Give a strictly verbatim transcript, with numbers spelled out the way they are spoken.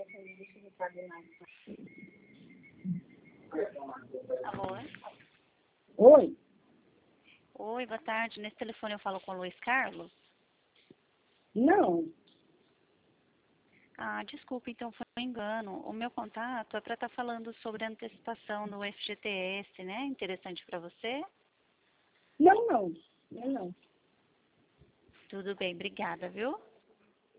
Alô? Oi? Oi, boa tarde. Nesse telefone eu falo com o Luiz Carlos? Não. Ah, desculpa, então foi um engano. O meu contato é para estar falando sobre a antecipação do F G T S, né? Interessante para você? Não, não. Não, não. Tudo bem, obrigada, viu?